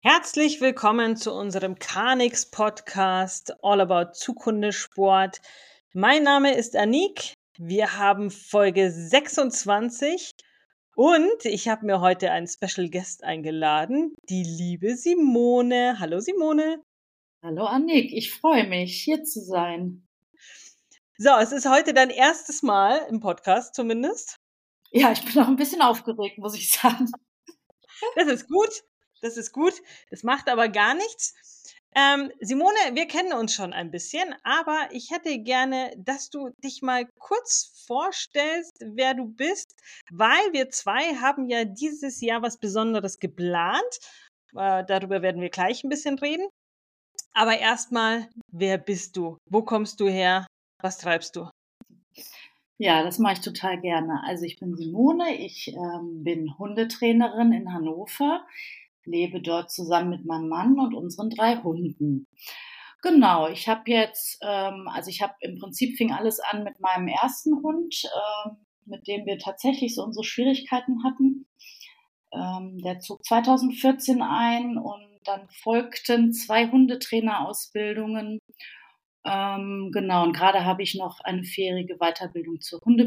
Herzlich willkommen zu unserem Carnix Podcast All About Zukunftssport. Mein Name ist Anik. Wir haben Folge 26 und ich habe mir heute einen Special Guest eingeladen, die liebe Simone. Hallo Simone. Hallo Annik, ich freue mich, hier zu sein. So, es ist heute dein erstes Mal im Podcast zumindest. Ja, ich bin auch ein bisschen aufgeregt, muss ich sagen. Das ist gut. Das ist gut. Das macht aber gar nichts. Simone, wir kennen uns schon ein bisschen, aber ich hätte gerne, dass du dich mal kurz vorstellst, wer du bist, weil wir zwei haben ja dieses Jahr was Besonderes geplant. Darüber werden wir gleich ein bisschen reden. Aber erstmal, wer bist du? Wo kommst du her? Was treibst du? Ja, das mache ich total gerne. Also ich bin Simone, ich bin Hundetrainerin in Hannover, lebe dort zusammen mit meinem Mann und unseren 3 Hunden. Genau, ich habe jetzt, im Prinzip fing alles an mit meinem ersten Hund, mit dem wir tatsächlich so unsere Schwierigkeiten hatten. Der zog 2014 ein und dann folgten 2 Hundetrainerausbildungen. Genau, und gerade habe ich noch eine vierjährige Weiterbildung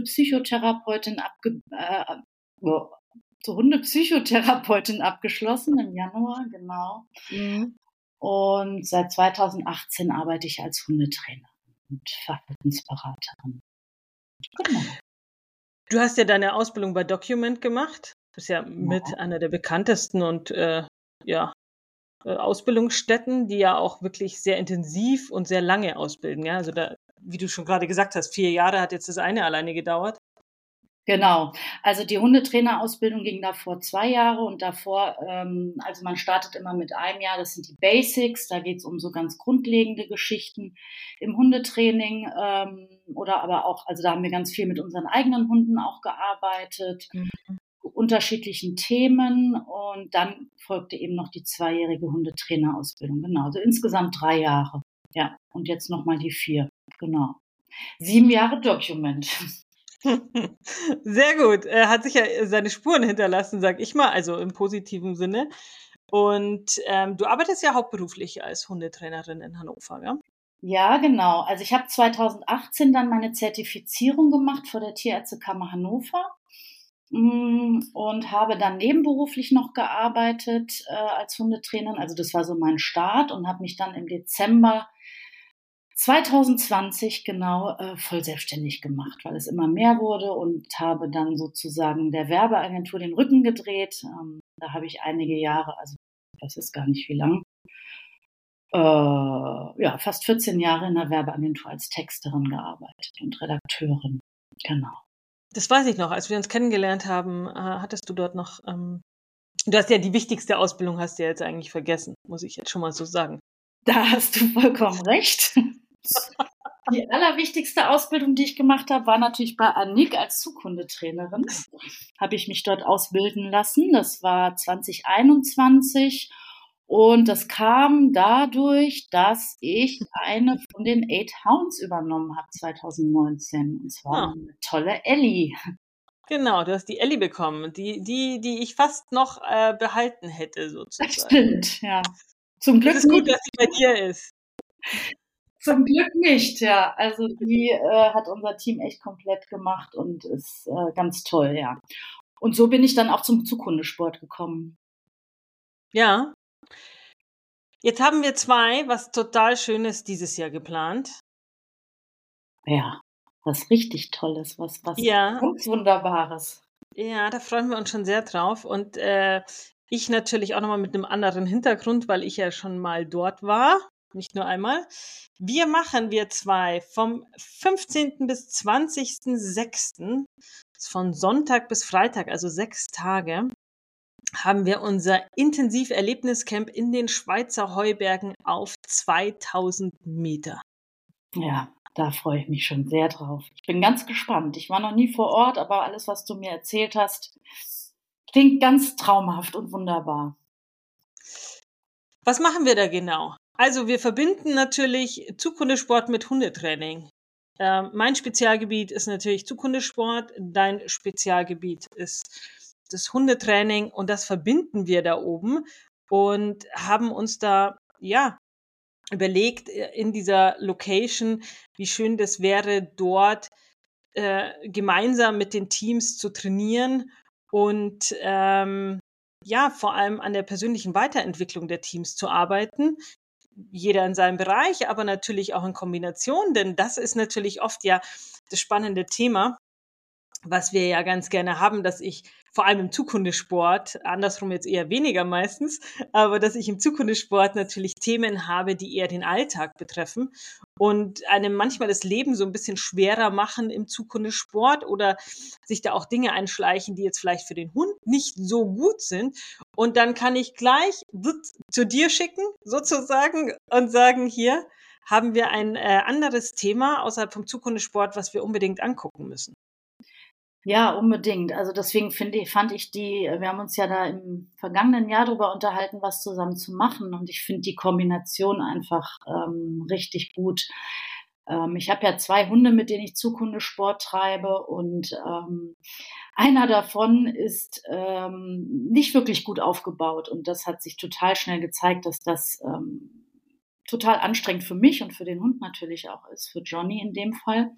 zur Hundepsychotherapeutin abgeschlossen im Januar, genau. Mhm. Und seit 2018 arbeite ich als Hundetrainerin und Verhaltensberaterin. Genau. Du hast ja deine Ausbildung bei Document gemacht. Das ist ja Ja. mit einer der bekanntesten und Ausbildungsstätten, die ja auch wirklich sehr intensiv und sehr lange ausbilden. Ja? Also da, wie du schon gerade gesagt hast, 4 Jahre hat jetzt das eine alleine gedauert. Genau. Also die Hundetrainerausbildung ging davor 2 Jahre und davor, also man startet immer mit einem Jahr, das sind die Basics, da geht es um so ganz grundlegende Geschichten im Hundetraining oder aber auch, also da haben wir ganz viel mit unseren eigenen Hunden auch gearbeitet, unterschiedlichen Themen und dann folgte eben noch die 2-jährige Hundetrainerausbildung. Genau, also insgesamt 3 Jahre. Ja, und jetzt nochmal die 4. Genau. 7 Jahre Document. Sehr gut. Er hat sich ja seine Spuren hinterlassen, sag ich mal, also im positiven Sinne. Und du arbeitest ja hauptberuflich als Hundetrainerin in Hannover, ja? Ja, genau. Also ich habe 2018 dann meine Zertifizierung gemacht vor der Tierärztekammer Hannover und habe dann nebenberuflich noch gearbeitet als Hundetrainerin. Also das war so mein Start und habe mich dann im Dezember 2020 genau voll selbstständig gemacht, weil es immer mehr wurde und habe dann sozusagen der Werbeagentur den Rücken gedreht. Da habe ich einige Jahre, also das ist gar nicht wie lang, fast 14 Jahre in der Werbeagentur als Texterin gearbeitet und Redakteurin. Genau. Das weiß ich noch. Als wir uns kennengelernt haben, hattest du dort noch, du hast ja die wichtigste Ausbildung, hast du ja jetzt eigentlich vergessen, muss ich jetzt schon mal so sagen. Da hast du vollkommen recht. Die allerwichtigste Ausbildung, die ich gemacht habe, war natürlich bei Anik als Zughundetrainerin. Habe ich mich dort ausbilden lassen. Das war 2021 und das kam dadurch, dass ich eine von den 8 Hounds übernommen habe 2019. Und zwar Ja, eine tolle Ellie. genau, du hast die Ellie bekommen, die ich fast noch behalten hätte, Das sozusagen. stimmt, ja. Zum Es Glück ist gut, nicht. dass sie bei dir ist. Zum Glück nicht, ja. Also die hat unser Team echt komplett gemacht und ist ganz toll, ja. Und so bin ich dann auch zum Zughundesport gekommen. Ja. Jetzt haben wir 2, was total Schönes dieses Jahr geplant. Ja, was richtig Tolles, was Ja, ganz Wunderbares. ja, da freuen wir uns schon sehr drauf. Und ich natürlich auch nochmal mit einem anderen Hintergrund, weil ich ja schon mal dort war, nicht nur einmal. Wir 2 vom 15. bis 20.06., von Sonntag bis Freitag, also 6 Tage, haben wir unser Intensiv-Erlebniscamp in den Schweizer Heubergen auf 2000 Meter. Ja, da freue ich mich schon sehr drauf. Ich bin ganz gespannt. Ich war noch nie vor Ort, aber alles, was du mir erzählt hast, klingt ganz traumhaft und wunderbar. Was machen wir da genau? Also wir verbinden natürlich Zughundesport mit Hundetraining. Mein Spezialgebiet ist natürlich Zughundesport, dein Spezialgebiet ist das Hundetraining und das verbinden wir da oben. und haben uns da, ja, überlegt in dieser Location, wie schön das wäre, dort gemeinsam mit den Teams zu trainieren und ja, vor allem an der persönlichen Weiterentwicklung der Teams zu arbeiten. Jeder in seinem Bereich, aber natürlich auch in Kombination, denn das ist natürlich oft ja das spannende Thema, was wir ja ganz gerne haben, dass ich vor allem im Zukunftssport, andersrum jetzt eher weniger meistens, aber dass ich im Zukunftssport natürlich Themen habe, die eher den Alltag betreffen und einem manchmal das Leben so ein bisschen schwerer machen im Zukunftssport oder sich da auch Dinge einschleichen, die jetzt vielleicht für den Hund nicht so gut sind. Und dann kann ich gleich zu dir schicken, sozusagen, und sagen, hier haben wir ein anderes Thema außerhalb vom Zukunftssport, was wir unbedingt angucken müssen. Ja, unbedingt. Also deswegen fand ich wir haben uns ja da im vergangenen Jahr darüber unterhalten, was zusammen zu machen. Und ich finde die Kombination einfach richtig gut. Ich habe ja 2 Hunde, mit denen ich Zukunftssport treibe und einer davon ist nicht wirklich gut aufgebaut. Und das hat sich total schnell gezeigt, dass das total anstrengend für mich und für den Hund natürlich auch ist, für Johnny in dem Fall.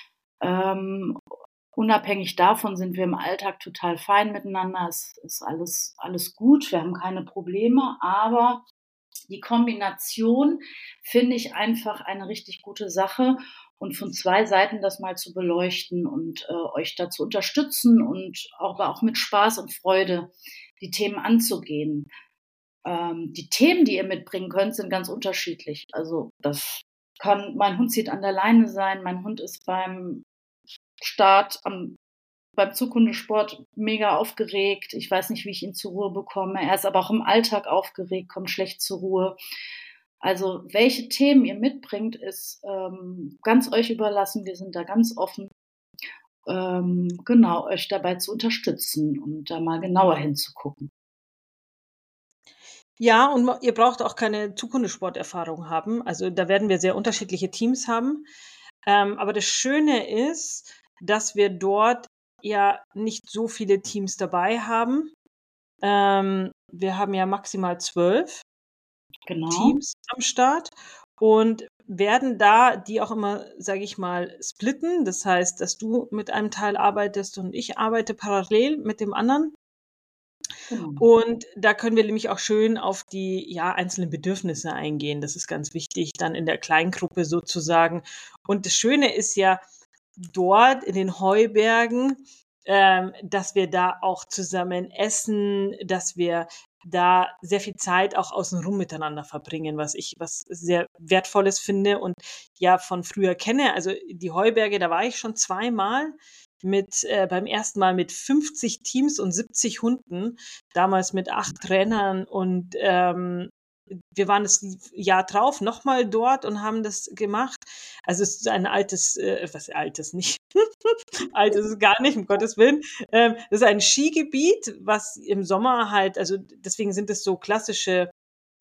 Unabhängig davon sind wir im Alltag total fein miteinander. Es ist alles gut. Wir haben keine Probleme. Aber die Kombination finde ich einfach eine richtig gute Sache. Und von 2 Seiten das mal zu beleuchten und euch da zu unterstützen und aber auch mit Spaß und Freude die Themen anzugehen. Die Themen, die ihr mitbringen könnt, sind ganz unterschiedlich. Also mein Hund zieht an der Leine sein, mein Hund ist beim beim Zukunftssport mega aufgeregt. Ich weiß nicht, wie ich ihn zur Ruhe bekomme. Er ist aber auch im Alltag aufgeregt, kommt schlecht zur Ruhe. Also welche Themen ihr mitbringt, ist ganz euch überlassen. Wir sind da ganz offen, genau, euch dabei zu unterstützen und da mal genauer hinzugucken. Ja, und ihr braucht auch keine Zukunftssporterfahrung haben. Also da werden wir sehr unterschiedliche Teams haben. Aber das Schöne ist, dass wir dort ja nicht so viele Teams dabei haben. Wir haben ja maximal 12 Genau. Teams am Start und werden da die auch immer, sage ich mal, splitten. Das heißt, dass du mit einem Teil arbeitest und ich arbeite parallel mit dem anderen. Genau. Und da können wir nämlich auch schön auf die einzelnen Bedürfnisse eingehen. Das ist ganz wichtig, dann in der Kleingruppe sozusagen. Und das Schöne ist ja dort in den Heubergen, dass wir da auch zusammen essen, dass wir da sehr viel Zeit auch außenrum miteinander verbringen, was sehr Wertvolles finde und ja von früher kenne. Also die Heuberge, da war ich schon 2-mal beim ersten Mal mit 50 Teams und 70 Hunden, damals mit 8 Trainern und wir waren das Jahr drauf nochmal dort und haben das gemacht. Also es ist ein altes, was altes nicht, alt ist es gar nicht, um Gottes Willen. Das ist ein Skigebiet, was im Sommer halt, also deswegen sind es so klassische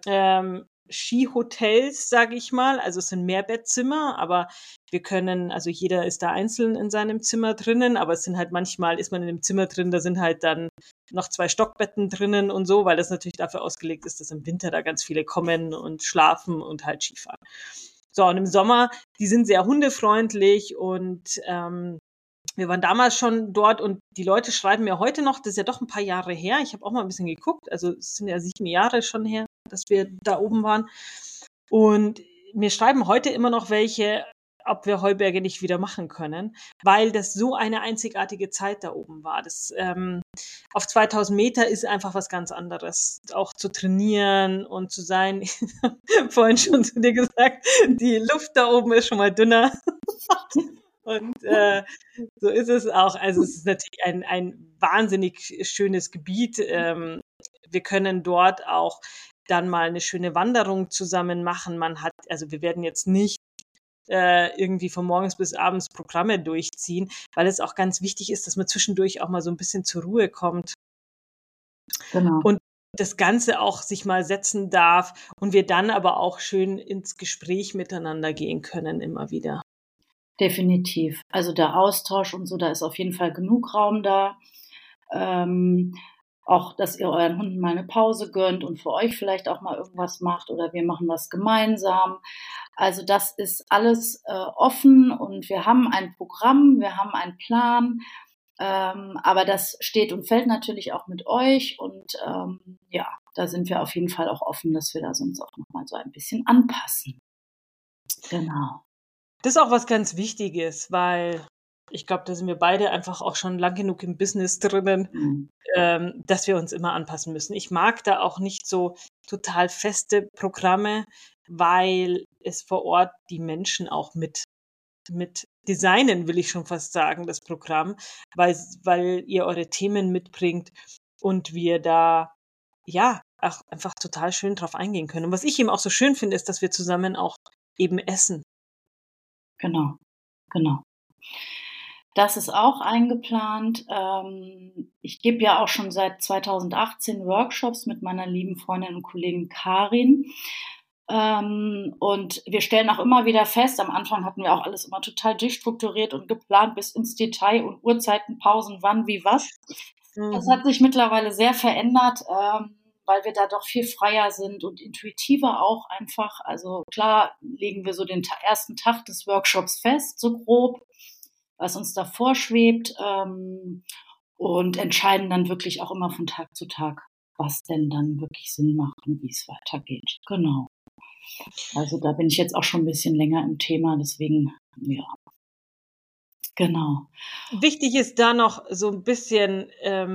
Skihotels, sage ich mal. Also es sind Mehrbettzimmer, aber wir können, also jeder ist da einzeln in seinem Zimmer drinnen, aber es sind halt manchmal, ist man in einem Zimmer drin, da sind halt dann noch 2 Stockbetten drinnen und so, weil das natürlich dafür ausgelegt ist, dass im Winter da ganz viele kommen und schlafen und halt Skifahren. So, und im Sommer, die sind sehr hundefreundlich und wir waren damals schon dort und die Leute schreiben mir heute noch, das ist ja doch ein paar Jahre her, ich habe auch mal ein bisschen geguckt, also es sind ja 7 Jahre schon her, dass wir da oben waren. Und mir schreiben heute immer noch welche, ob wir Heuberge nicht wieder machen können, weil das so eine einzigartige Zeit da oben war. Das auf 2000 Meter ist einfach was ganz anderes, auch zu trainieren und zu sein. Ich habe vorhin schon zu dir gesagt, die Luft da oben ist schon mal dünner. Und so ist es auch. Also es ist natürlich ein wahnsinnig schönes Gebiet. Wir können dort auch dann mal eine schöne Wanderung zusammen machen. Also wir werden jetzt nicht irgendwie von morgens bis abends Programme durchziehen, weil es auch ganz wichtig ist, dass man zwischendurch auch mal so ein bisschen zur Ruhe kommt. Genau. Und das Ganze auch sich mal setzen darf und wir dann aber auch schön ins Gespräch miteinander gehen können immer wieder. Definitiv. Also der Austausch und so, da ist auf jeden Fall genug Raum da. auch, dass ihr euren Hunden mal eine Pause gönnt und für euch vielleicht auch mal irgendwas macht oder wir machen was gemeinsam. Also das ist alles offen und wir haben ein Programm, wir haben einen Plan, aber das steht und fällt natürlich auch mit euch und ja, da sind wir auf jeden Fall auch offen, dass wir das uns auch nochmal so ein bisschen anpassen. Genau. Das ist auch was ganz Wichtiges, weil ich glaube, da sind wir beide einfach auch schon lang genug im Business drinnen, Mhm. dass wir uns immer anpassen müssen. Ich mag da auch nicht so total feste Programme, weil es vor Ort die Menschen auch mit designen, will ich schon fast sagen, das Programm, weil ihr eure Themen mitbringt und wir da ja auch einfach total schön drauf eingehen können. Und was ich eben auch so schön finde, ist, dass wir zusammen auch eben essen. Genau, genau. Das ist auch eingeplant. Ich gebe ja auch schon seit 2018 Workshops mit meiner lieben Freundin und Kollegin Karin. Und wir stellen auch immer wieder fest, am Anfang hatten wir auch alles immer total durchstrukturiert und geplant bis ins Detail und Uhrzeiten, Pausen, wann, wie, was. Das Mhm. hat sich mittlerweile sehr verändert, weil wir da doch viel freier sind und intuitiver auch einfach. Also klar legen wir so den ersten Tag des Workshops fest, so grob, was uns da vorschwebt, und entscheiden dann wirklich auch immer von Tag zu Tag, was denn dann wirklich Sinn macht und wie es weitergeht. Genau. Also da bin ich jetzt auch schon ein bisschen länger im Thema, deswegen, ja, genau. Wichtig ist da noch so ein bisschen,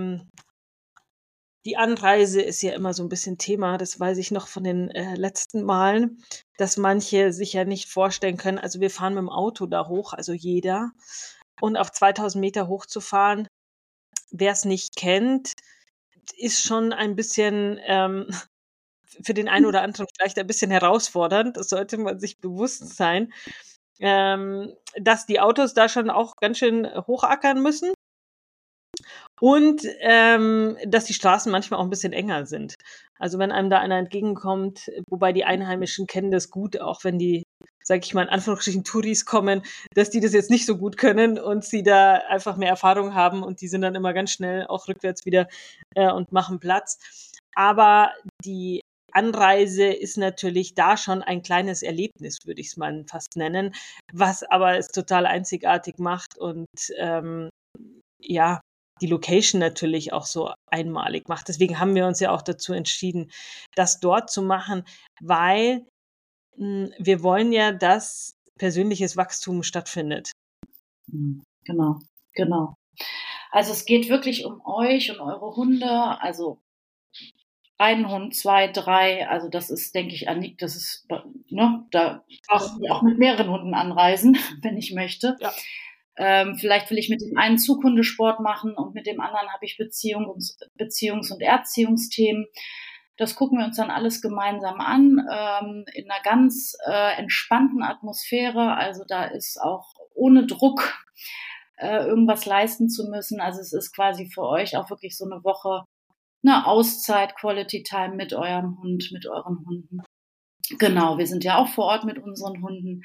die Anreise ist ja immer so ein bisschen Thema, das weiß ich noch von den, letzten Malen, dass manche sich ja nicht vorstellen können, also, wir fahren mit dem Auto da hoch, also jeder, und auf 2.000 Meter hochzufahren, wer es nicht kennt, ist schon ein bisschen, für den einen oder anderen vielleicht ein bisschen herausfordernd. Das sollte man sich bewusst sein, dass die Autos da schon auch ganz schön hochackern müssen. Und, dass die Straßen manchmal auch ein bisschen enger sind. Also, wenn einem da einer entgegenkommt, wobei die Einheimischen kennen das gut, auch wenn die, sage ich mal, in Anführungsstrichen Touris kommen, dass die das jetzt nicht so gut können und sie da einfach mehr Erfahrung haben und die sind dann immer ganz schnell auch rückwärts wieder, und machen Platz. Aber die Anreise ist natürlich da schon ein kleines Erlebnis, würde ich's mal fast nennen, was aber es total einzigartig macht und, ja, die Location natürlich auch so einmalig macht. Deswegen haben wir uns ja auch dazu entschieden, das dort zu machen, weil, wir wollen ja, dass persönliches Wachstum stattfindet. Genau, genau. Also es geht wirklich um euch und eure Hunde, also ein Hund, 2, 3. Also das ist, denke ich, Annik, das ist, ne, da kann Ach, ich auch mit mehreren Hunden anreisen, wenn ich möchte. ja. Vielleicht will ich mit dem einen Zughundesport machen und mit dem anderen habe ich Beziehungs- und Erziehungsthemen. Das gucken wir uns dann alles gemeinsam an, in einer ganz entspannten Atmosphäre. Also da ist auch ohne Druck irgendwas leisten zu müssen. Also es ist quasi für euch auch wirklich so eine Woche, eine Auszeit, Quality Time mit eurem Hund, mit euren Hunden. Genau, wir sind ja auch vor Ort mit unseren Hunden.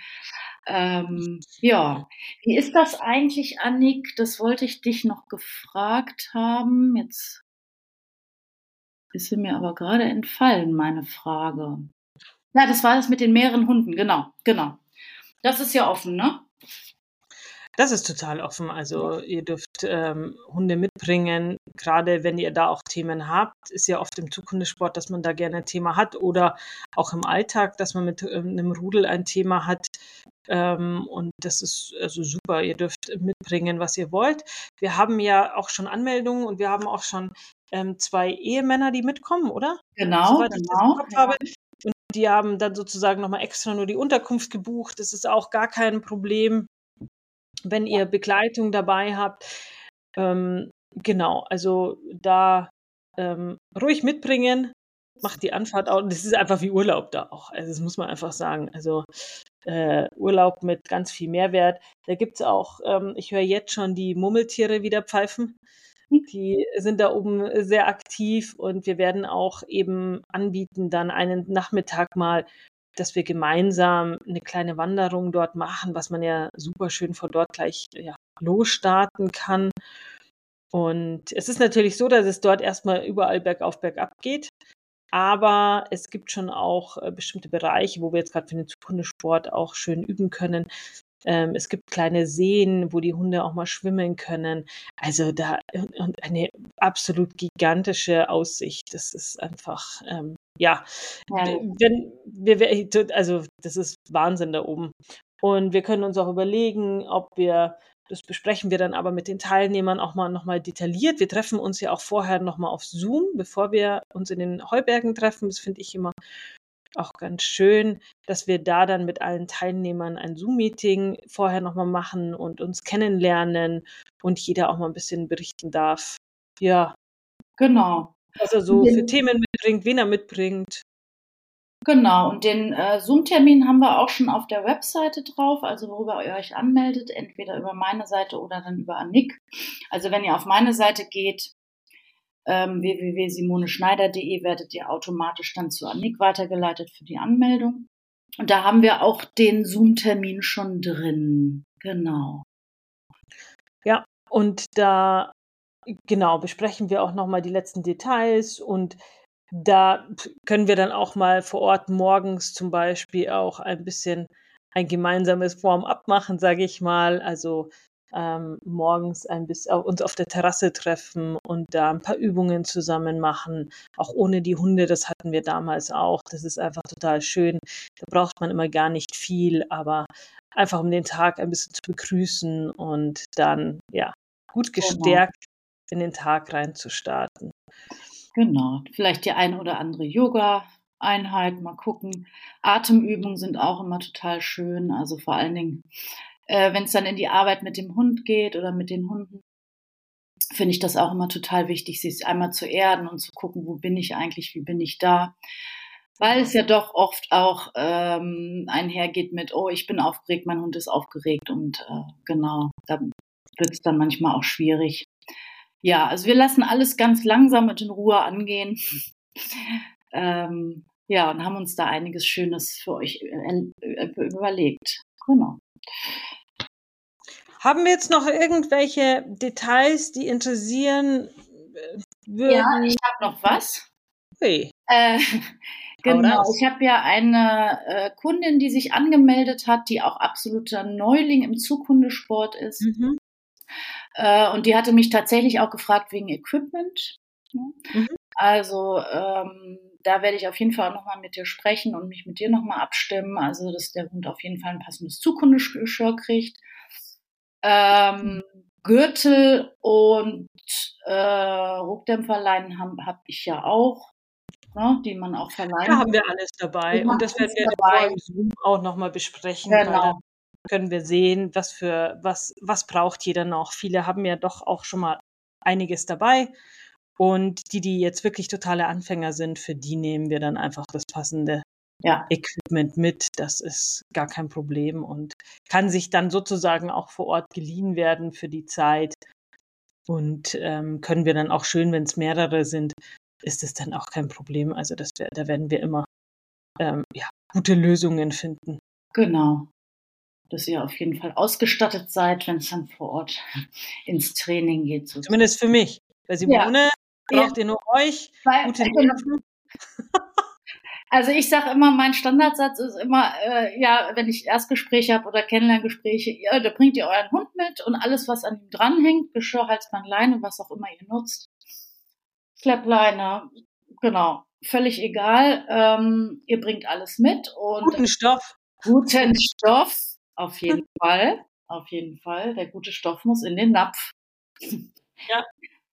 Ja, wie ist das eigentlich, Annik? Das wollte ich dich noch gefragt haben. Jetzt ist sie mir aber gerade entfallen, meine Frage. Ja, das war das mit den mehreren Hunden, genau, genau. Das ist ja offen, ne? Das ist total offen. Also, ihr dürft, Hunde mitbringen. Gerade wenn ihr da auch Themen habt, ist ja oft im Zughundesport, dass man da gerne ein Thema hat oder auch im Alltag, dass man mit, 'nem Rudel ein Thema hat. Und das ist also super. Ihr dürft mitbringen, was ihr wollt. Wir haben ja auch schon Anmeldungen und wir haben auch schon, 2 Ehemänner, die mitkommen, oder? Genau, Soweit ich das im genau, Kopf ja. habe. Und die haben dann sozusagen noch mal extra nur die Unterkunft gebucht. Das ist auch gar kein Problem, wenn ihr Begleitung dabei habt. Genau, also da, ruhig mitbringen, macht die Anfahrt auch, das ist einfach wie Urlaub da auch. Also, das muss man einfach sagen. Also, Urlaub mit ganz viel Mehrwert. Da gibt's auch, ich höre jetzt schon die Murmeltiere wieder pfeifen. Die sind da oben sehr aktiv und wir werden auch eben anbieten, dann einen Nachmittag mal, dass wir gemeinsam 'ne kleine Wanderung dort machen, was man ja super schön von dort gleich, ja, losstarten kann. Und es ist natürlich so, dass es dort erstmal überall bergauf, bergab geht. Aber es gibt schon auch bestimmte Bereiche, wo wir jetzt gerade für den Zughundesport auch schön üben können. Es gibt kleine Seen, wo die Hunde auch mal schwimmen können. Also da und eine absolut gigantische Aussicht. Das ist einfach, ja, Herrlich. wenn also das ist Wahnsinn da oben. Und wir können uns auch überlegen, ob wir das besprechen wir dann aber mit den Teilnehmern auch mal noch mal detailliert. Wir treffen uns ja auch vorher noch mal auf Zoom, bevor wir uns in den Heubergen treffen. Das finde ich immer auch ganz schön, dass wir da dann mit allen Teilnehmern ein Zoom-Meeting vorher noch mal machen und uns kennenlernen und jeder auch mal ein bisschen berichten darf, ja, Genau. was er Und so für den, Themen mitbringt, wen er mitbringt. genau. Und den Zoom-Termin haben wir auch schon auf der Webseite drauf, also worüber ihr euch anmeldet, entweder über meine Seite oder dann über Annick. Also wenn ihr auf meine Seite geht, www.simoneschneider.de, werdet ihr automatisch dann zu Annick weitergeleitet für die Anmeldung. Und da haben wir auch den Zoom-Termin schon drin. Genau. Ja, und da genau, besprechen wir auch noch mal die letzten Details und da können wir dann auch mal vor Ort morgens zum Beispiel auch ein bisschen ein gemeinsames Warm-up machen, sage ich mal. Also, morgens ein bisschen uns auf der Terrasse treffen und da ein paar Übungen zusammen machen, auch ohne die Hunde. Das hatten wir damals auch. Das ist einfach total schön. Da braucht man immer gar nicht viel, aber einfach um den Tag ein bisschen zu begrüßen und dann, ja, gut Genau. gestärkt in den Tag reinzustarten. Genau. Vielleicht die ein oder andere Yoga-Einheit, mal gucken. Atemübungen sind auch immer total schön. Also vor allen Dingen, wenn es dann in die Arbeit mit dem Hund geht oder mit den Hunden, finde ich das auch immer total wichtig, sich einmal zu erden und zu gucken, wo bin ich eigentlich, wie bin ich da. Weil es ja doch oft auch einhergeht mit, oh, ich bin aufgeregt, mein Hund ist aufgeregt und genau, da wird es dann manchmal auch schwierig. Ja, also wir lassen alles ganz langsam und in Ruhe angehen. Ja, und haben uns da einiges Schönes für euch überlegt. Genau. Haben wir jetzt noch irgendwelche Details, die interessieren Ja, ich würden? habe noch was. Ui, Äh, hau genau, raus. ich habe ja eine Kundin, die sich angemeldet hat, die auch absoluter Neuling im Zughundesport ist. Mhm, Und die hatte mich tatsächlich auch gefragt wegen Equipment. Ne? mhm. Also da werde ich auf jeden Fall nochmal mit dir sprechen und mich mit dir nochmal abstimmen. Also dass der Hund auf jeden Fall ein passendes Zughundegeschirr kriegt. Gürtel und Ruckdämpferleinen hab ich ja auch, ne, die man auch Da verleihen haben wir alles kann. dabei Wir und haben das werden alles wir vor dabei. im Zoom auch noch mal besprechen, weil dann Genau. können wir sehen, was braucht jeder noch. Viele haben ja doch auch schon mal einiges dabei und die jetzt wirklich totale Anfänger sind, für die nehmen wir dann einfach das passende Ja, Equipment mit. Das ist gar kein Problem und kann sich dann sozusagen auch vor Ort geliehen werden für die Zeit und, können wir dann auch schön, wenn es mehrere sind, ist es dann auch kein Problem. Also, da werden wir immer, ja, gute Lösungen finden. genau. Dass ihr auf jeden Fall ausgestattet seid, wenn es dann vor Ort ins Training geht sozusagen. Zumindest für mich. Bei Ja, Simone ja, braucht ihr nur euch, weil gute genau. Nerven. Also ich sage immer, mein Standardsatz ist immer, ja, wenn ich Erstgespräche habe oder Kennenlerngespräche, ja, da bringt ihr euren Hund mit und alles, was an ihm dranhängt, Geschirr, Halsband, Leine, was auch immer ihr nutzt, Schleppleine, genau, völlig egal. Ihr bringt alles mit und Guten Stoff. guten Stoff, auf jeden Fall, auf jeden Fall. Der gute Stoff muss in den Napf. Ja.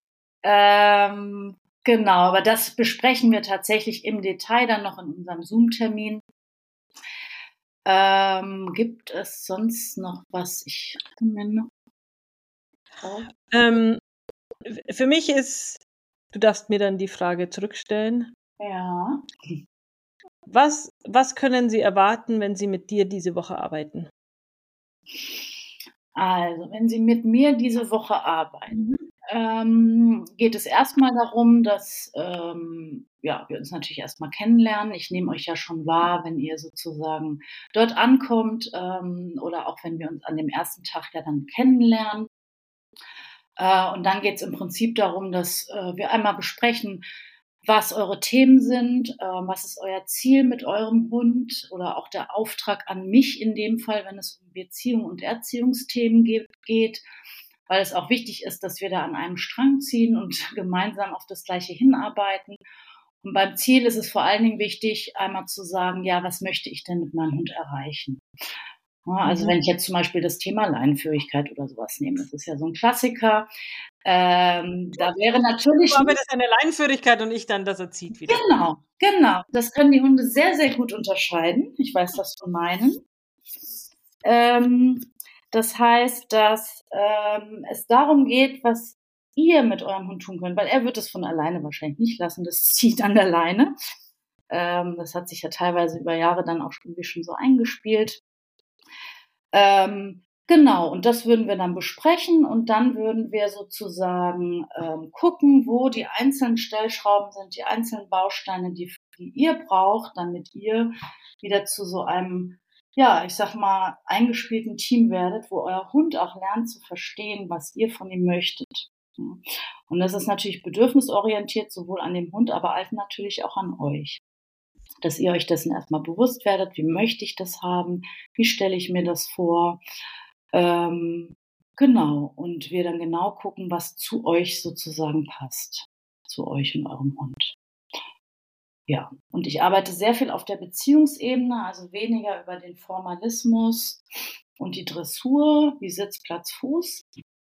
Genau, aber das besprechen wir tatsächlich im Detail dann noch in unserem Zoom-Termin. Gibt es sonst noch was? Ich hatte mir noch auf. Ähm, für mich ist du darfst mir dann die Frage zurückstellen. Ja. Was können Sie erwarten, wenn Sie mit dir diese Woche arbeiten? Also, wenn Sie mit mir diese Woche arbeiten, Mhm. geht es erstmal darum, dass ja, wir uns natürlich erstmal kennenlernen. Ich nehme euch ja schon wahr, wenn ihr sozusagen dort ankommt oder auch wenn wir uns an dem ersten Tag ja dann kennenlernen. Und dann geht es im Prinzip darum, dass wir einmal besprechen, was eure Themen sind, was ist euer Ziel mit eurem Hund oder auch der Auftrag an mich in dem Fall, wenn es um Beziehung und Erziehungsthemen geht, weil es auch wichtig ist, dass wir da an einem Strang ziehen und gemeinsam auf das Gleiche hinarbeiten. Und beim Ziel ist es vor allen Dingen wichtig, einmal zu sagen, ja, was möchte ich denn mit meinem Hund erreichen? Ja, also wenn ich jetzt zum Beispiel das Thema Leinenführigkeit oder sowas nehme, das ist ja so ein Klassiker. Da wäre natürlich... Aber das ist eine Leinenführigkeit und ich dann, dass er zieht wieder. Genau. Das können die Hunde sehr, sehr gut unterscheiden. Ich weiß, was du meinen. Das heißt, dass es darum geht, was ihr mit eurem Hund tun könnt, weil er wird es von alleine wahrscheinlich nicht lassen, das zieht an der Leine. Das hat sich ja teilweise über Jahre dann auch schon so eingespielt. Genau, und das würden wir dann besprechen und dann würden wir sozusagen gucken, wo die einzelnen Stellschrauben sind, die einzelnen Bausteine, die ihr braucht, damit ihr wieder zu so einem, ja, ich sag mal, eingespielten Team werdet, wo euer Hund auch lernt zu verstehen, was ihr von ihm möchtet. Ja. Und das ist natürlich bedürfnisorientiert, sowohl an dem Hund, aber halt natürlich auch an euch. Dass ihr euch dessen erstmal bewusst werdet, wie möchte ich das haben, wie stelle ich mir das vor. Genau, und wir dann genau gucken, was zu euch sozusagen passt, zu euch und eurem Hund. Ja, und ich arbeite sehr viel auf der Beziehungsebene, also weniger über den Formalismus und die Dressur, wie Sitz, Platz, Fuß.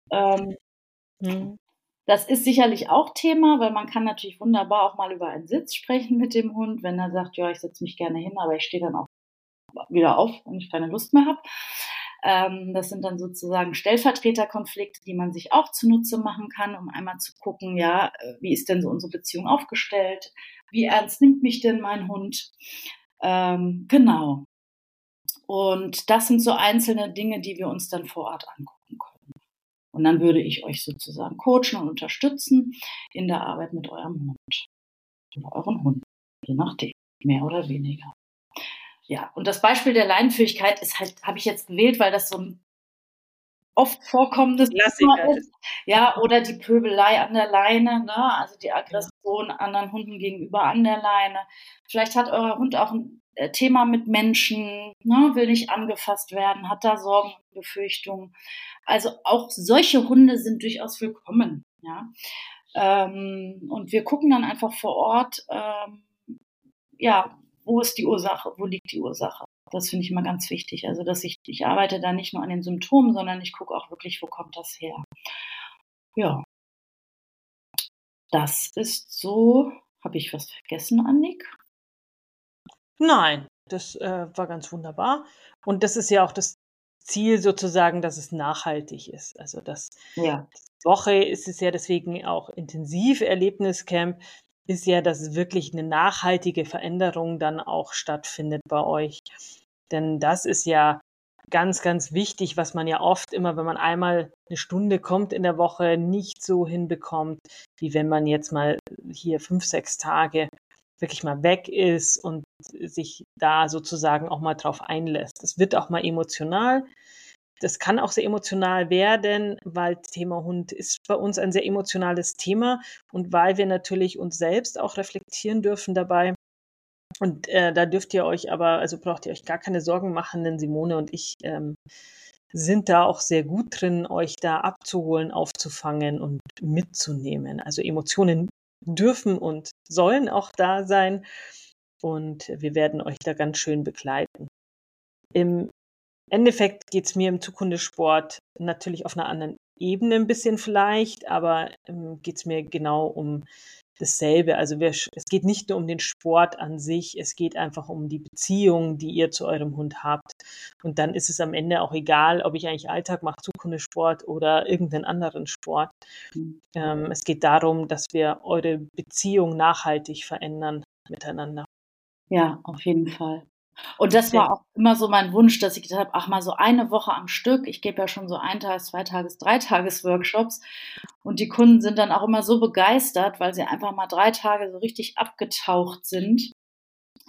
Das ist sicherlich auch Thema, weil man kann natürlich wunderbar auch mal über einen Sitz sprechen mit dem Hund, wenn er sagt, ja, ich setze mich gerne hin, aber ich stehe dann auch wieder auf, wenn ich keine Lust mehr habe. Das sind dann sozusagen Stellvertreterkonflikte, die man sich auch zunutze machen kann, um einmal zu gucken, ja, wie ist denn so unsere Beziehung aufgestellt? Wie ernst nimmt mich denn mein Hund? Genau. Und das sind so einzelne Dinge, die wir uns dann vor Ort angucken können. Und dann würde ich euch sozusagen coachen und unterstützen in der Arbeit mit eurem Hund oder euren Hunden, je nachdem, mehr oder weniger. Ja, und das Beispiel der Leinenführigkeit ist halt, habe ich jetzt gewählt, weil das so ein oft vorkommendes Thema ist. Ja, oder die Pöbelei an der Leine, ne? Also die Aggression anderen Hunden gegenüber an der Leine. Vielleicht hat euer Hund auch ein Thema mit Menschen, ne? Will nicht angefasst werden, hat da Sorgen und Befürchtungen. Also auch solche Hunde sind durchaus willkommen. Ja? Und wir gucken dann einfach vor Ort, ja, wo ist die Ursache, wo liegt die Ursache? Das finde ich immer ganz wichtig. Also, dass ich arbeite da nicht nur an den Symptomen, sondern ich gucke auch wirklich, wo kommt das her? Ja. Das ist so. Habe ich was vergessen, Annik? Nein, das war ganz wunderbar. Und das ist ja auch das Ziel sozusagen, dass es nachhaltig ist. Also die Woche ist es ja deswegen auch Intensiv-Erlebniscamp, ist ja, dass wirklich eine nachhaltige Veränderung dann auch stattfindet bei euch. Denn das ist ja ganz, ganz wichtig, was man ja oft immer, wenn man einmal eine Stunde kommt in der Woche, nicht so hinbekommt, wie wenn man jetzt mal hier 5, 6 Tage wirklich mal weg ist und sich da sozusagen auch mal drauf einlässt. Das wird auch mal emotional. Das kann auch sehr emotional werden, weil Thema Hund ist bei uns ein sehr emotionales Thema und weil wir natürlich uns selbst auch reflektieren dürfen dabei. Und da dürft ihr euch aber, also braucht ihr euch gar keine Sorgen machen, denn Simone und ich sind da auch sehr gut drin, euch da abzuholen, aufzufangen und mitzunehmen. Also Emotionen dürfen und sollen auch da sein und wir werden euch da ganz schön begleiten. Im Endeffekt geht es mir im Zughundesport natürlich auf einer anderen Ebene ein bisschen vielleicht, aber geht es mir genau um dasselbe. Also es geht nicht nur um den Sport an sich, es geht einfach um die Beziehung, die ihr zu eurem Hund habt. Und dann ist es am Ende auch egal, ob ich eigentlich Alltag mache, Zughundesport oder irgendeinen anderen Sport. Es geht darum, dass wir eure Beziehung nachhaltig verändern miteinander. Ja, auf jeden Fall. Und das war auch immer so mein Wunsch, dass ich gesagt habe, ach mal so eine Woche am Stück. Ich gebe ja schon so 1-Tages-, 2-Tages-, 3-Tages-Workshops. Und die Kunden sind dann auch immer so begeistert, weil sie einfach mal 3 Tage so richtig abgetaucht sind.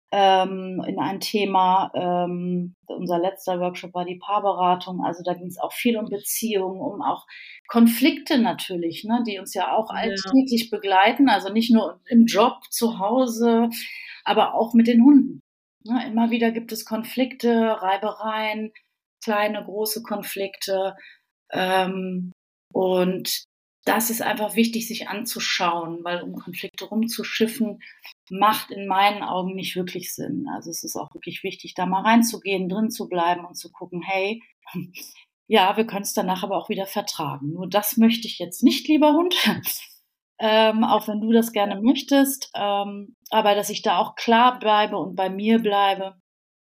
in ein Thema. Unser letzter Workshop war die Paarberatung. Also da ging es auch viel um Beziehungen, um auch Konflikte natürlich, ne, die uns ja auch Ja. alltäglich begleiten. Also nicht nur im Job, zu Hause, aber auch mit den Hunden. Ne, immer wieder gibt es Konflikte, Reibereien, kleine, große Konflikte. Und das ist einfach wichtig, sich anzuschauen, weil um Konflikte rumzuschiffen, macht in meinen Augen nicht wirklich Sinn. Also es ist auch wirklich wichtig, da mal reinzugehen, drin zu bleiben und zu gucken, hey, ja, wir können es danach aber auch wieder vertragen. Nur das möchte ich jetzt nicht, lieber Hund, auch wenn du das gerne möchtest, aber dass ich da auch klar bleibe und bei mir bleibe.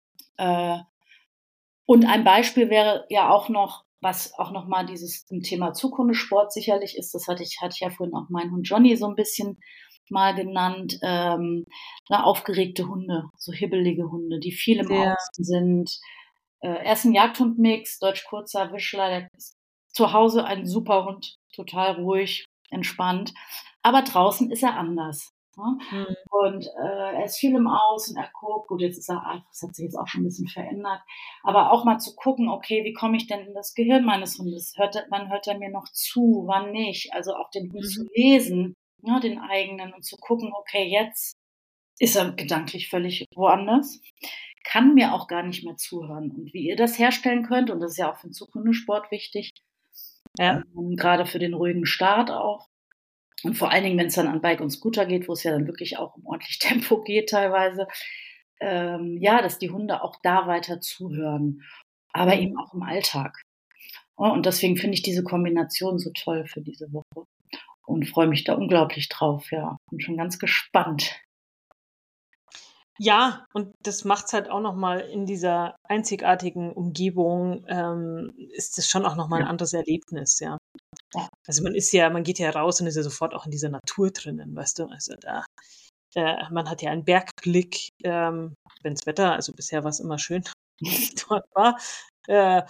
Und ein Beispiel wäre ja auch noch, was auch noch mal dieses Thema Zukunftssport sicherlich ist, das hatte ich ja vorhin auch meinen Hund Johnny so ein bisschen mal genannt, aufgeregte Hunde, so hibbelige Hunde, die viel im Ja. Außen sind. Er ist 'n Jagdhund-Mix, Deutsch-Kurzer Wischler, der ist zu Hause ein super Hund, total ruhig, entspannt, aber draußen ist er anders, ne? Mhm. Und, er ist viel im Außen, er guckt, gut, jetzt ist er 8, das hat sich jetzt auch schon 'n bisschen verändert, aber auch mal zu gucken, okay, wie komme ich denn in das Gehirn meines Hundes? Wann hört er mir noch zu, wann nicht? Also auch den Hund zu Mhm. lesen, ne, den eigenen, und zu gucken, okay, jetzt ist er gedanklich völlig woanders, kann mir auch gar nicht mehr zuhören. Und wie ihr das herstellen könnt, und das ist ja auch für den Zukunftssport wichtig, Ja. grade für den ruhigen Start auch. Und vor allen Dingen, wenn es dann an Bike und Scooter geht, wo es ja dann wirklich auch um ordentlich Tempo geht teilweise, ja, dass die Hunde auch da weiter zuhören, aber eben Mhm. auch im Alltag. Ne? Und deswegen finde ich diese Kombination so toll für diese Woche und freue mich da unglaublich drauf, ja. Bin schon ganz gespannt. Ja, und das macht's halt auch noch mal in dieser einzigartigen Umgebung, ist das schon auch noch mal 'n Ja, anderes Erlebnis, ja. ja. Also, man geht ja raus und ist ja sofort auch in dieser Natur drinnen, weißt du? Also, man hat ja einen Bergblick, wenn's Wetter, also, bisher war's immer schön, als ich dort war. Äh,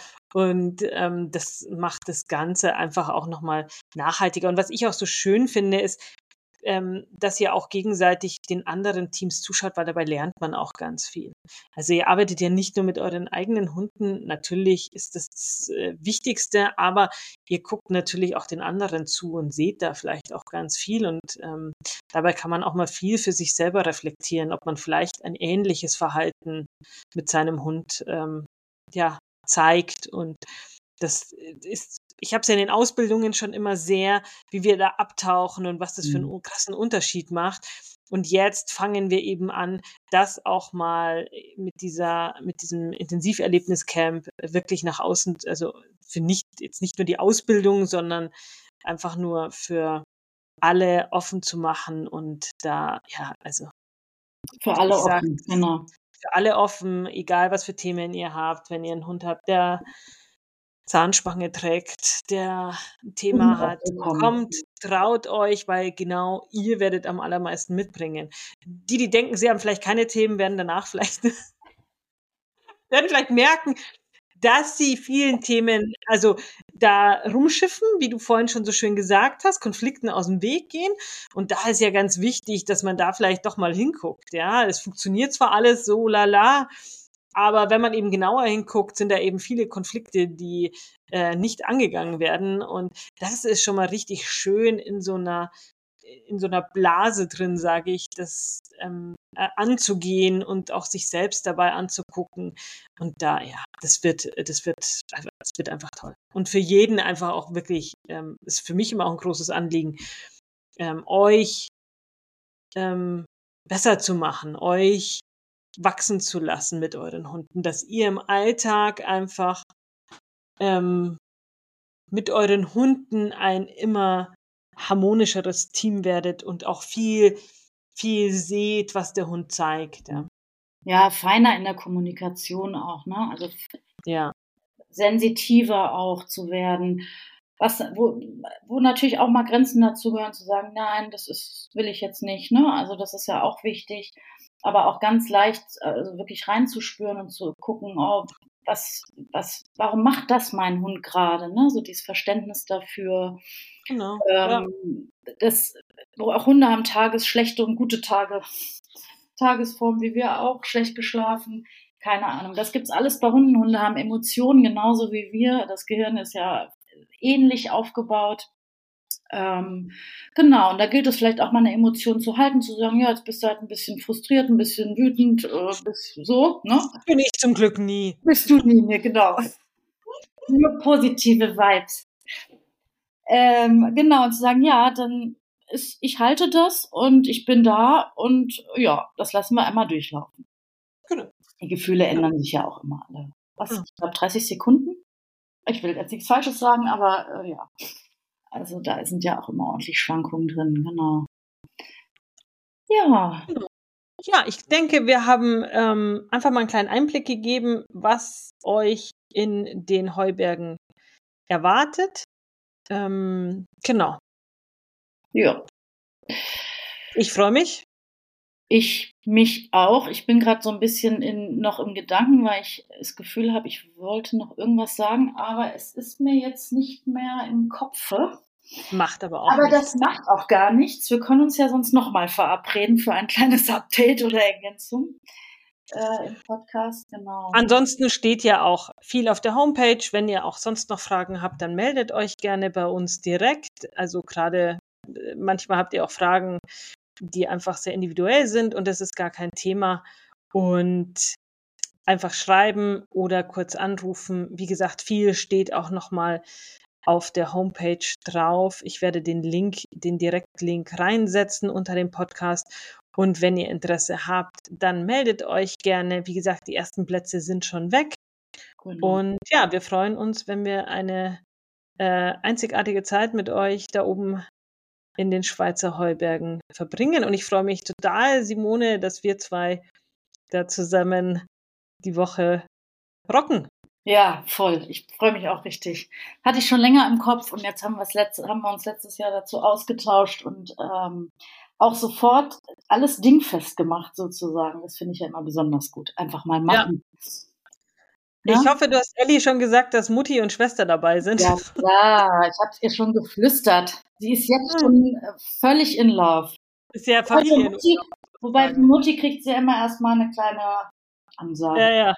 das macht das Ganze einfach auch noch mal nachhaltiger. Und was ich auch so schön finde, ist, dass ihr auch gegenseitig den anderen Teams zuschaut, weil dabei lernt man auch ganz viel. Also, ihr arbeitet ja nicht nur mit euren eigenen Hunden. Natürlich ist das, Wichtigste, aber ihr guckt natürlich auch den anderen zu und seht da vielleicht auch ganz viel und, dabei kann man auch mal viel für sich selber reflektieren, ob man vielleicht ein ähnliches Verhalten mit seinem Hund, ja, zeigt und das, ist ich habe es ja in den Ausbildungen schon immer sehr, wie wir da abtauchen und was das für 'n Mhm. u krassen Unterschied macht. Und jetzt fangen wir eben an, das auch mal, mit diesem Intensiverlebniscamp wirklich nach außen, also, für nicht nur die Ausbildung, sondern einfach nur für alle offen zu machen und da ja, also, Für alle ich sage offen, es, genau. für alle offen, egal was für Themen ihr habt. Wenn ihr 'n Hund habt, der Zahnspange trägt, der 'n Thema Unten auch hat. willkommen. Kommt, traut euch, weil genau ihr werdet am allermeisten mitbringen. Die denken, sie haben vielleicht keine Themen, werden danach vielleicht werden vielleicht merken, dass sie vielen Themen, also, da rumschiffen, wie du vorhin schon so schön gesagt hast, Konflikten aus'm Weg gehen. Und da ist ja ganz wichtig, dass man da vielleicht doch mal hinguckt, ja? Es funktioniert zwar alles so lala, aber wenn man eben genauer hinguckt, sind da eben viele Konflikte, die, nicht angegangen werden. Und das ist schon mal richtig schön in so 'ner Blase drin, sage ich, das, anzugehen und auch sich selbst dabei anzugucken. Und da ja, das wird einfach toll. Und für jeden einfach auch wirklich, ist für mich immer auch 'n großes Anliegen, euch, ähm, besser zu machen, euch wachsen zu lassen mit euren Hunden, dass ihr im Alltag einfach, ähm, mit euren Hunden ein immer harmonischeres Team werdet und auch viel seht, was der Hund zeigt, ja. Ja, feiner in der Kommunikation auch, ne? Also Ja, sensitiver auch zu werden, wo natürlich auch mal Grenzen dazugehören, zu sagen: „Nein, will ich jetzt nicht", ne? Also, das ist ja auch wichtig, aber auch ganz leicht, also wirklich reinzuspüren und zu gucken: „Oh, warum macht das mein Hund grade", ne? So dieses Verständnis dafür. genau. Ja, Das Wo auch Hunde haben schlechte und gute Tage. Tagesform wie wir auch, schlecht geschlafen, keine Ahnung. Das gibt's alles bei Hunden. Hunde haben Emotionen genauso wie wir. Das Gehirn ist ja ähnlich aufgebaut. Genau, und da gilt es vielleicht auch mal eine Emotion zu halten, zu sagen, ja, jetzt bist du halt ein bisschen frustriert, ein bisschen wütend, bist so, ne? Bin ich zum Glück nie. Bist du nie mehr, genau. Nur positive Vibes. Genau, und zu sagen, ja, dann ich halte das und ich bin da und ja, das lassen wir einmal durchlaufen. Genau. Die Gefühle ändern sich ja auch immer alle. Ich glaube 30 Sekunden? Ich will jetzt nichts Falsches sagen, aber ja. Also da sind ja auch immer ordentlich Schwankungen drin, genau. Ja. Ja, ich denke, wir haben einfach mal einen kleinen Einblick gegeben, was euch in den Heubergen erwartet. Genau. Ja. Ich freue mich. Ich mich auch. Ich bin gerade so ein bisschen noch im Gedanken, weil ich das Gefühl habe, ich wollte noch irgendwas sagen, aber es ist mir jetzt nicht mehr im Kopfe. Macht aber auch Aber nichts. das macht auch gar nichts. Wir können uns ja sonst nochmal verabreden für ein kleines Update oder Ergänzung im Podcast. Genau. Ansonsten steht ja auch viel auf der Homepage. Wenn ihr auch sonst noch Fragen habt, dann meldet euch gerne bei uns direkt. Also gerade manchmal habt ihr auch Fragen, die einfach sehr individuell sind und das ist gar kein Thema. Und einfach schreiben oder kurz anrufen. Wie gesagt, viel steht auch nochmal auf der Homepage drauf. Ich werde den Direktlink reinsetzen unter dem Podcast. Und wenn ihr Interesse habt, dann meldet euch gerne. Wie gesagt, die ersten Plätze sind schon weg. Genau. Und ja, wir freuen uns, wenn wir eine einzigartige Zeit mit euch da oben in den Schweizer Heubergen verbringen. Und ich freue mich total, Simone, dass wir zwei da zusammen die Woche rocken. Ja, voll. Ich freue mich auch richtig. Hatte ich schon länger im Kopf und jetzt haben wir uns letztes Jahr dazu ausgetauscht und auch sofort alles dingfest gemacht sozusagen. Das finde ich ja immer besonders gut. Einfach mal machen. Ja. Ich hoffe, du hast Elli schon gesagt, dass Mutti und Schwester dabei sind. Ja, klar. Ich habe es ihr schon geflüstert. Sie ist jetzt schon völlig in love. Ist ja Familie. Wobei für Mutti kriegt sie ja immer erstmal eine kleine Ansage. Ja.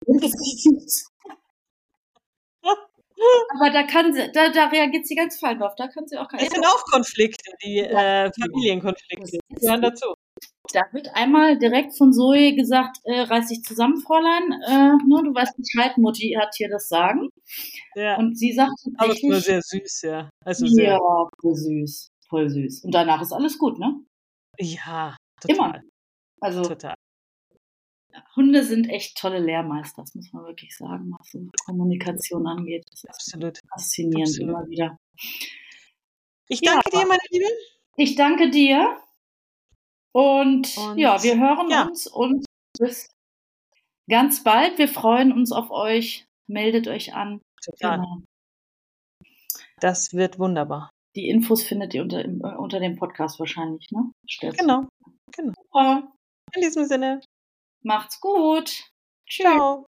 Aber da reagiert sie ganz fein drauf. Da kann sie auch Es sind auch Konflikte, die Familienkonflikte. Die gehören dazu. Da wird einmal direkt von Zoe gesagt, reiß dich zusammen, Fräulein. Du weißt Bescheid, Mutti hat hier das Sagen. Ja. Und sie sagt tatsächlich... Aber es war sehr süß, ja. Also ja, voll süß. Voll süß. Und danach ist alles gut, ne? Ja, total. Immer. Also, total. Hunde sind echt tolle Lehrmeister, das muss man wirklich sagen, was so Kommunikation angeht. Das ist absolut faszinierend immer wieder. Ich danke dir, meine Liebe. Ich danke dir. Und ja, wir hören uns und bis ganz bald. Wir freuen uns auf euch. Meldet euch an. Total. Genau. Das wird wunderbar. Die Infos findet ihr unter dem Podcast wahrscheinlich, ne? Genau. Super. In diesem Sinne. Macht's gut. Tschüss. Ciao.